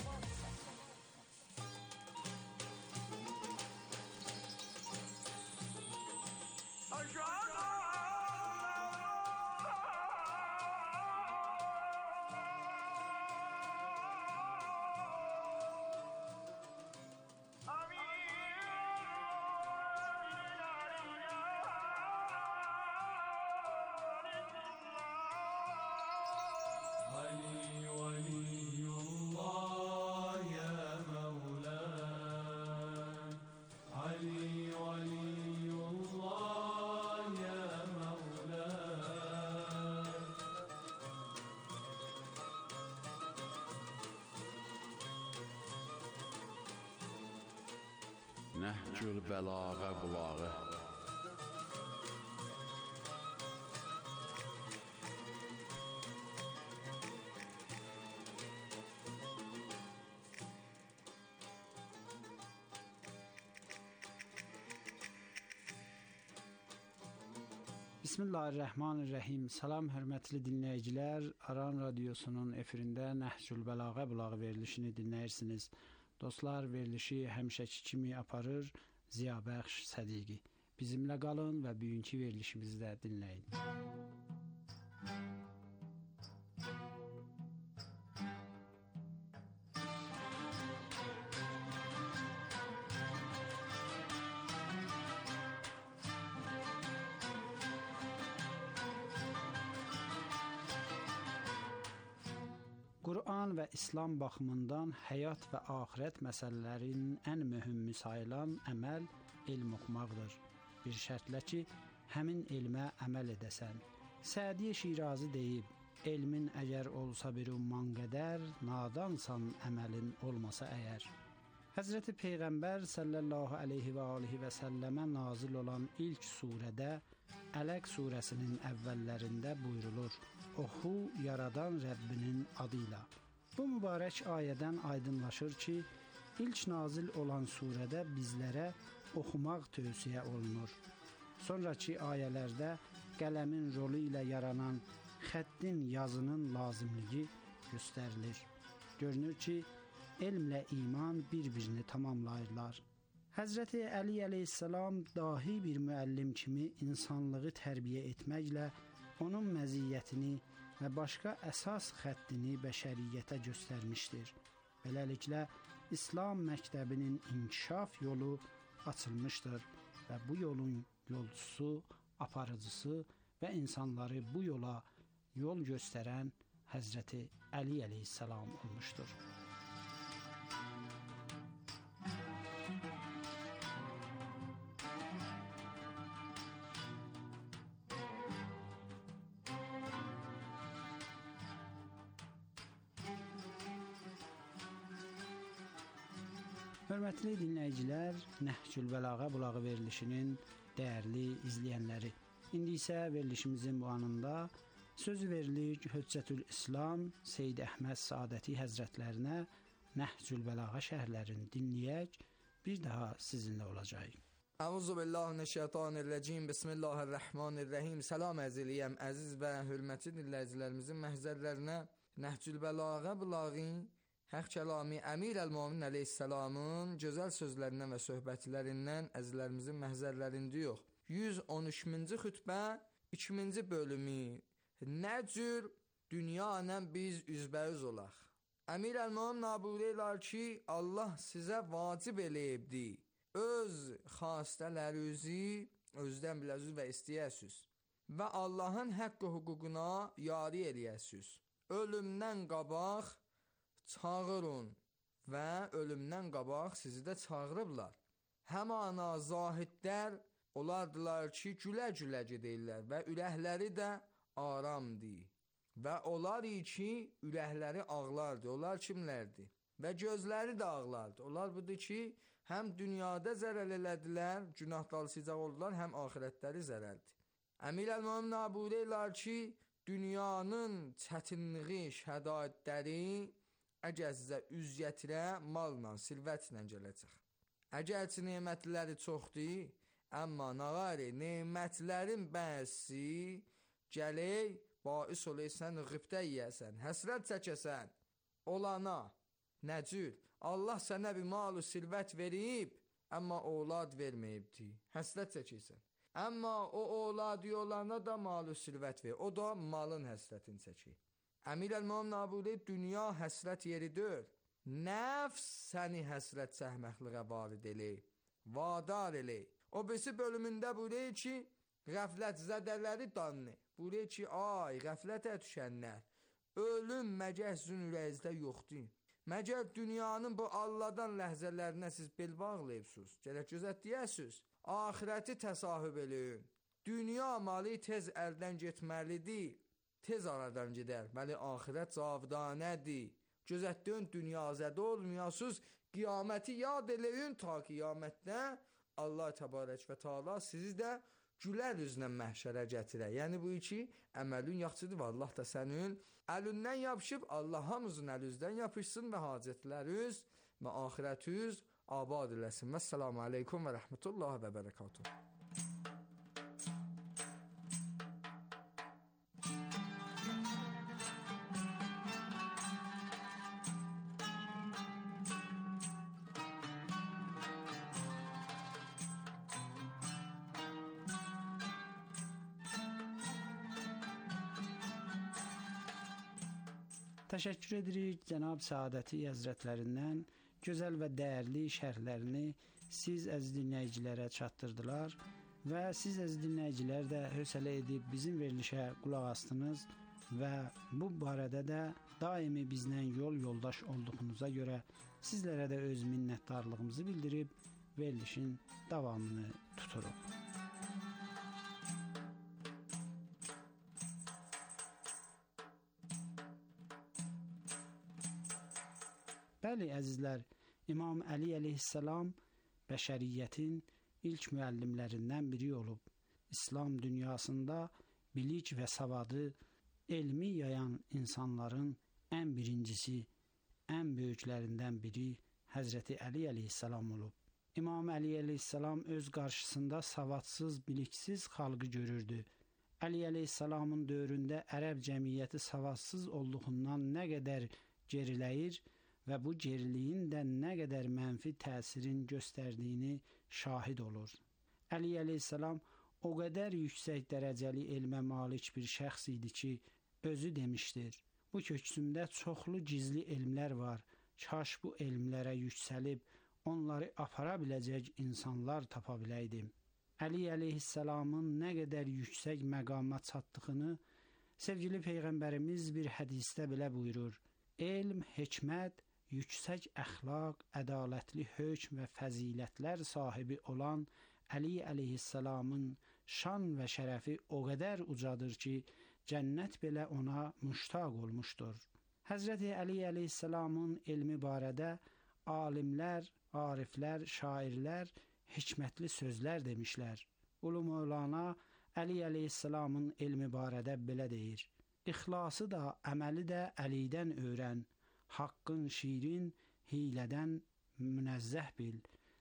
Nəhcül bəlağa bulağı. Bismillahirrahmanirrahim. Salam hörmətli dinləyicilər. Aran Radiosunun efirində Nəhcül bəlağa bulağı verilişini dinləyirsiniz. Dostlar, verilişi həmişəki kimi aparır Ziyabəxş Sədiqi. Bizimlə qalın və bugünkü verilişimizi də dinləyin. Quran və İslam baxımından həyat və axirət məsələlərinin ən mühümü sayılan əməl elm oxumaqdır. Bir şərtlə ki, həmin elmə əməl edəsən. Sədi Şirazi deyib, elmin əgər olsa bir umman qədər, nadansan əməlin olmasa əgər. Həzrəti Peyğəmbər sallallahu aleyhi və alihi və səlləmə nazil olan ilk surədə Ələq surəsinin əvvəllərində buyrulur: Oxu yaradan Rəbbinin adıyla. Bu mübarək ayədən aydınlaşır ki, ilk nazil olan surədə bizlərə oxumaq tövsiyə olunur. Sonrakı ayələrdə qələmin rolu ilə yaranan xəttin, yazının lazımlığı göstərilir. Görünür ki, elmlə iman bir-birini tamamlayırlar. Həzrəti Əli əleyhissalam dahi bir müəllim kimi insanlığı tərbiyə etməklə onun məziyyətini və başqa əsas xəttini bəşəriyyətə göstərmişdir. Beləliklə, İslam məktəbinin inkişaf yolu açılmışdır və bu yolun yolcusu, aparıcısı və insanları bu yola yol göstərən Həzrəti Əli əleyhissalam olmuşdur. Hörmətli dinləyicilər, Nəhcül bəlağa bulağı verilişinin dəyərli izləyənləri. İndi isə verilişimizin bu anında sözü verilir Hüccətül İslam Seyyid Əhməd Saadəti Həzrətlərinə Nəhcül bəlağa şərhlərini dinləyək, bir daha sizinlə olacağıq. Əuzu billahi mineşşeytanirracim. Bismillahirrahmanirrahim. Salam əzizliyəm, əziz və hörmətli dinləyicilərimizin məhzərlərinə Nəhcül Bəlağə Bulağin Haqq Kəlami Əmir Əl-Mömin əleyhissalamın gözəl sözlərindən və söhbətlərindən əzizlərimizin məhzərlərində yox. 113-cü xütbə 2-ci bölümü. Nə cür dünya ilə biz üzbəüz olaq? Əmir Əl-Mömin buyururlar ki, Allah sizə vacib eləyibdi. Öz xastələrinizi özdən biləsiniz və istəyəsiniz və Allahın haqq hüququna yari eləyəsiniz. Ölümdən qabaq çağırın və ölümdən qabaq sizi də çağırıblar. Həmana zahidlər olardılar ki, gülə-gülə gedirlər və ürəkləri də aramdır. Və onlar ki, ürəkləri ağlardı. Onlar kimlərdir? Və gözləri də ağlardı. Onlar budur ki, həm dünyada zərər elədilər, günah dalsıcaq oldular, həm ahirətləri zərərdir. Əmir Əl-Mömin buyururlar ki, dünyanın çətinliyi, şədaitləri əgər sizə üz gətirə, malla, sirvətlə gələcək. Əgərçi nemətləri çoxdur, amma nağari nemətlərin bəzi gələk, bais olaysan, qıbdə yiyəsən, həsrət çəkəsən, olana. Nəcür, Allah sənə bir mal-ı sirvət verib, amma oğlad verməyibdi. Həsrət çəkirsən. Amma o oğladı olana da mal-ı sirvət verir. O da malın həsrətini çəkir. Əmir Əl-Mömin buyurur, dünya həsrət yeridir. Nəfs səni həsrət çəkməkliyə varid eləyir. Vadar eləyir. O birisi bölümündə buyurur ki, qəflət zədələri danlı. Buyurur ki, ay, qəflətə düşənlər, ölüm məgər sizin ürəyinizdə yoxdur. Məgər dünyanın bu Allahdan ləhzələrinə siz bel bağlayıbsınız, gələk gözət deyəsiniz, ahirəti təsahüb eləyin. Dünya malı tez əldən getməlidir, tez aradan gedər, bəli ahirət cavidanədir. Gözətdiyün dünyazədə olmayasınız, qiyaməti yad eləyin ta qiyamətdə Allah təbarək və teala sizi də gülər üzlə məhşərə gətirər. Yəni bu iki əməlin yaxşıdır və Allah da sənin əlindən yapışıb, Allah hamımızın əlinizdən yapışsın və hacətləriniz və axirətiniz abad eləsin. Vəssalamu aleykum və rəhmətullahi və bərəkatuhu. Təşəkkür edirik cənab Səadəti Həzrətlərindən gözəl və dəyərli şərhlərini siz əziz dinləyicilərə çatdırdılar və siz əziz dinləyicilər də hövsələ edib bizim verilişə qulaq astınız və bu barədə də daimi bizlə yoldaş olduğunuza görə sizlərə də öz minnətdarlığımızı bildirib verilişin davamını tuturuq. Bəli, əzizlər, İmam Əli əleyhissalam bəşəriyyətin ilk müəllimlərindən biri olub. İslam dünyasında bilik və savadı, elmi yayan insanların ən birincisi, ən böyüklərindən biri Həzrəti Əli əleyhissalam olub. İmam Əli əleyhissalam öz qarşısında savadsız, biliksiz xalqı görürdü. Əli əleyhissalamın dövründə ərəb cəmiyyəti savadsız olduğundan nə qədər geriləyir və bu geriliyin də nə qədər mənfi təsirin göstərdiyini şahid olur. Əli əleyhissalam o qədər yüksək dərəcəli elmə malik bir şəxs idi ki, özü demişdir, bu köksümdə çoxlu gizli elmlər var, kaş bu elmlərə yüksəlib, onları apara biləcək insanlar tapa biləydim. Əli əleyhissalamın nə qədər yüksək məqama çatdığını sevgili Peyğəmbərimiz bir hədisdə belə buyurur. Elm, hikmət, yüksək əxlaq, ədalətli hökm və fəzilətlər sahibi olan Əli əleyhissalamın şan və şərəfi o qədər ucadır ki, cənnət belə ona müştaq olmuşdur. Həzrəti Əli əleyhissalamın elmi barədə alimlər, ariflər, şairlər hikmətli sözlər demişlər. Ulu Mövlana Əli əleyhissalamın elmi barədə belə deyir. İxlası da, əməli də Əlidən öyrən. Haqqın şirin, hilədən münəzzəh bil.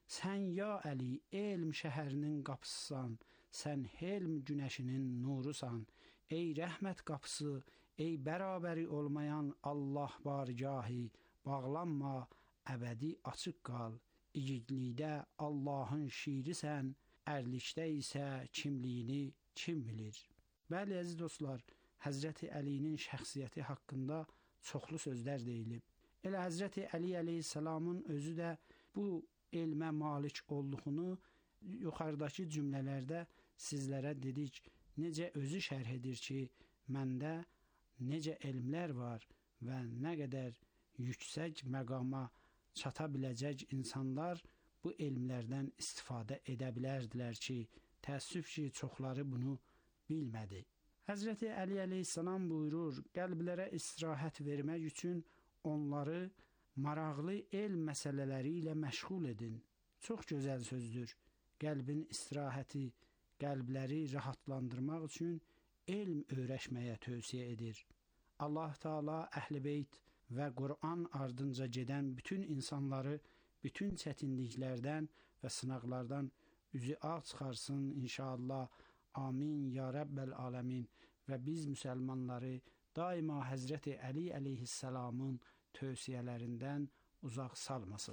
Sən ya Əli, elm şəhərinin qapısısan, sən helm günəşinin nurusan. Ey rəhmət qapısı, ey bərabəri olmayan Allah bargahı, bağlanma, əbədi açıq qal. İgidlikdə Allahın şirisən, ərlikdə isə kimliyini kim bilir? Bəli, əziz dostlar, Həzrəti Əlinin şəxsiyyəti haqqında çoxlu sözlər deyilib. Elə Həzrəti Əli əleyhissalamın özü də bu elmə malik olduğunu yuxarıdakı cümlələrdə sizlərə dedik. Necə özü şərh edir ki, məndə necə elmlər var və nə qədər yüksək məqama çata biləcək insanlar bu elmlərdən istifadə edə bilərdilər ki, təəssüf ki, çoxları bunu bilmədi. Həzrəti Əli əleyhissalam buyurur, qəlblərə istirahət vermək üçün onları maraqlı elm məsələləri ilə məşğul edin. Çox gözəl sözdür. Qəlbin istirahəti, qəlbləri rahatlandırmaq üçün elm öyrəşməyə tövsiyə edir. Allah Taala Əhl-i-Beyt və Quran ardınca gedən bütün insanları bütün çətinliklərdən və sınaqlardan üzü ağ çıxarsın inşallah. Amin ya Rəbbəl aləmin. Və biz müsəlmanları daima Həzrəti Əli əleyhissalamın tövsiyələrindən uzaq salmasın.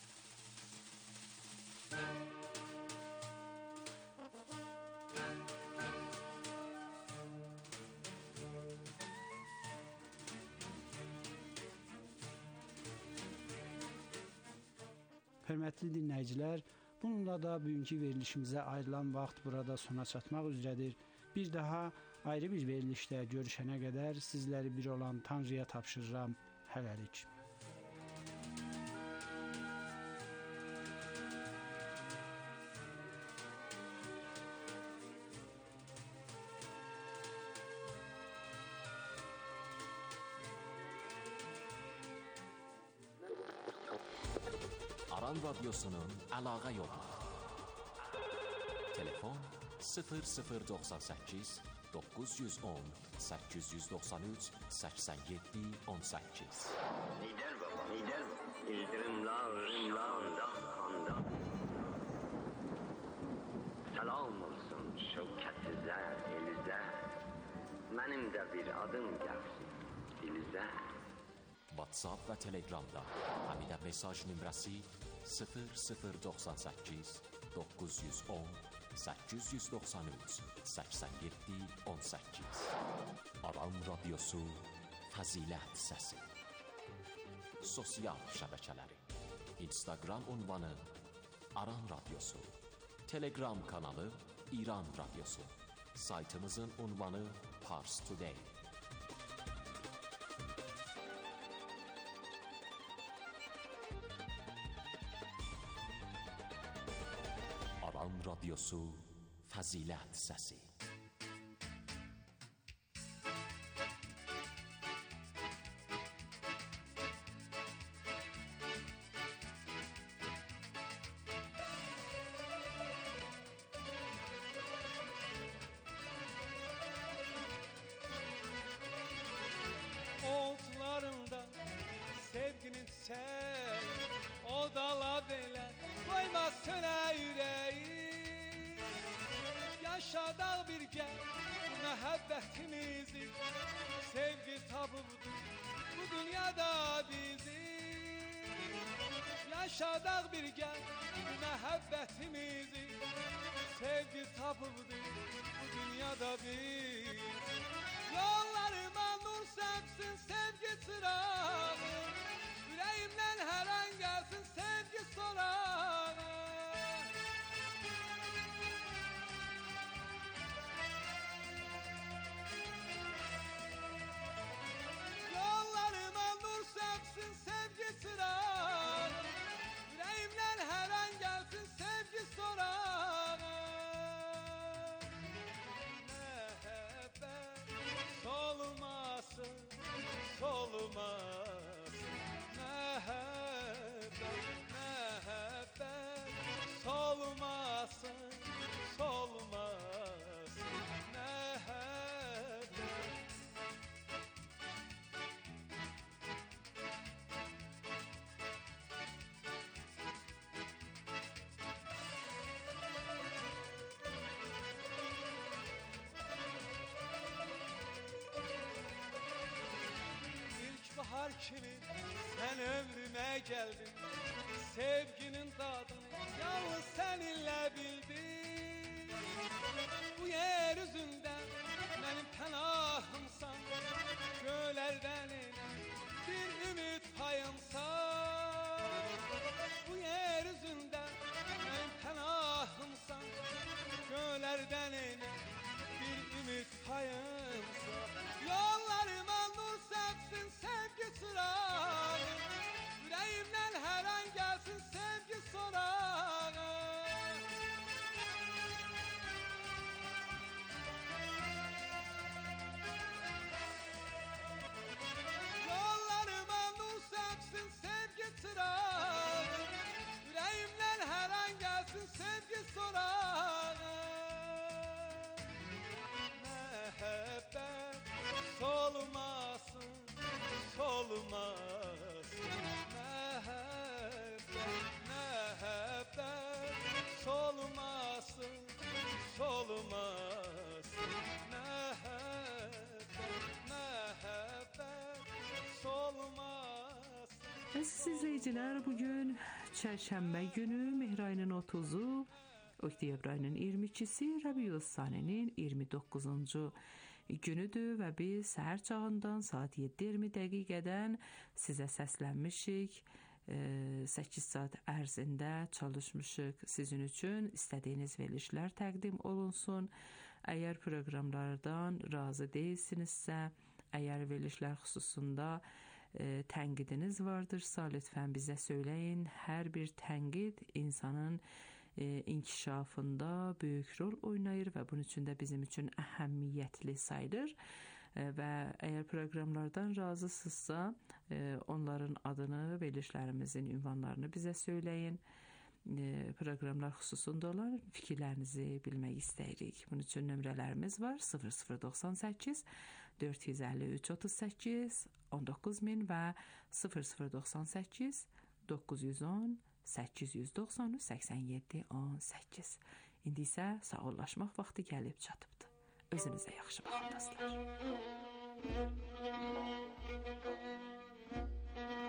Hörmətli dinləyicilər, bununla da bugünkü verilişimizə ayrılan vaxt burada sona çatmaq üzrədir. Bir daha ayrı bir verilişdə görüşənə qədər sizləri bir olan Tanrıya tapşırıram. Hələlik. Aran Radyosu'nun əlaqə yolu. Telefon 0098 910 893 87 18. Lider baba, lider. İldırımlar, kanda. Selam olsun şevketize, elize. Benim de bir adım gelsin dilize. WhatsApp və Telegramda həmidə mesaj nömrəsi 0098 910 893 87 18. Aran Radyosu Fəzilət Səsi. Sosial şəbəkələri: Instagram ünvanı Aran Radyosu, Telegram kanalı İran Radyosu, saytımızın ünvanı Pars Today. Aran Radyosu Fəzilət Səsi. Otlarında sevginin çiçeği, o dala belə koyma söne yüreği. Yaşadak birgə məhəbbətimizi, sevgi tapıbdı bu dünyada bizi. Yaşadak birgə məhəbbətimizi, sevgi tapıbdı bu dünyada bizi. Yollarıma nur səpsin sevgi çırağı, yüreğimden her an gelsin sevgi sorağı. Yollarıma nur səpsin sevgi çırağı, yüreğimden her an gelsin sevgi sorağı. kimi sen ömrüme geldin. Sevginin tadını yalnız seninle bildim. Bu yeryüzünde benim pənahımsan, gölərdən bir ümid payımsan. Bu yeryüzünde benim pənahımsan, gölərdən bir ümid payımsan. Yollarıma nur səpsin sevgi sırağı, yüreğimden her an gelsin sevgi sorağı. Yollarıma nur səpsin sevgi sırağı, yüreğimden her an gelsin sevgi sorağı. Mehabbet solmasın, solmasın. Mehabbet, mehabbet solmasın, solmasın. Mehabbet, mehabbet solmasın. Əziz izləyicilər, bugün çərşənbə günü, Mehr ayının 30-u, oktyabr ayının 22-si, Rəbiül-Sani'nin 29-cu günüdür və biz səhər çağından saat 7:20 dəqiqədən sizə səslənmişik. 8 saat ərzində çalışmışıq sizin üçün. İstədiyiniz verilişlər təqdim olunsun. Əgər proqramlardan razı deyilsinizsə, əgər verilişlər xüsusunda tənqidiniz vardırsa, lütfən bizə söyləyin. Hər bir tənqid insanın inkişafında böyük rol oynayır və bunun üçün də bizim üçün əhəmiyyətli sayılır. Və əgər proqramlardan razısınızsa, onların adını, verilişlərimizin ünvanlarını bizə söyləyin. Proqramlar xüsusunda olan fikirlərinizi bilmək istəyirik. Bunun üçün nömrələrimiz var: 0098 453 38 19000 və 0098 910 890 87 18. İndi isə sağollaşmaq vaxtı gəlib çatıbdı. Özünüzə yaxşı baxın dostlar.